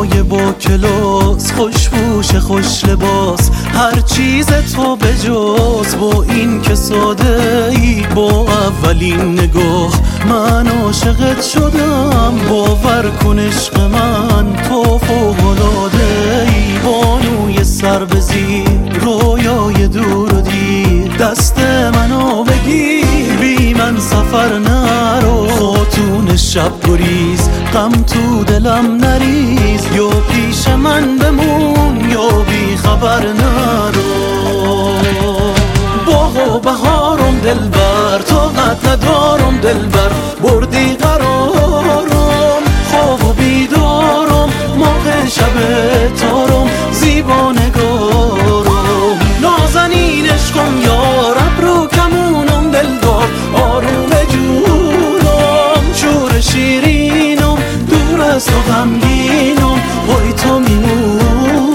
رویای با کلاس، خوشبوش خوش لباس، هر چیز تو به جز با این که ساده ای. با اولین نگاه من عاشقت شدم، باور کن عشق من تو فوق‌العاده ای. بانوی سر به زیر، رویای دور و دیر، دست منو بگیر، بی من سفر نرو. خاتون شب گریز، غم تو دلم نریز، یا پیش من بمون یا بی خبر نرو. باغ و بهارم دلبر، طاقت ندارم دلبر، بردی قرارم. خواب و بیدارم، موقع شب تارم، زیبا نگارم. نازنین عشقم یار، ابرو کمونم دلدار، آروم جونم. شور شیرینم، دور از تو غمگینم، وای تو میمونم.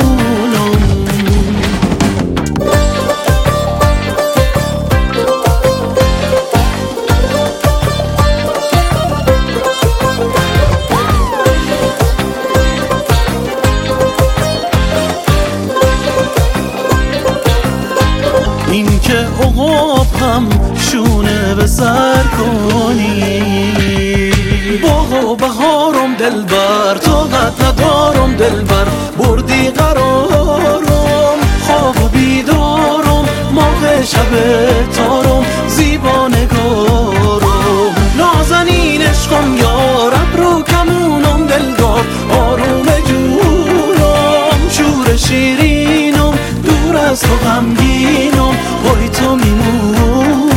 این که عقاب هم شونه به سر کنی. باغ و بهارم دلبر، طاقت ندارم دلبر، بردی قرارم. خواب و بیدارم، موقع شب تارم، زیبا نگارم. نازنین عشقم یار، ابرو کمونم دلدار، آروم جونم. شور شیرینم، دور از تو غمگینم، وای تو میمونم.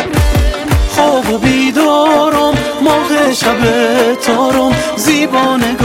خواب و بیدارم، موقع شب تارم، زیبا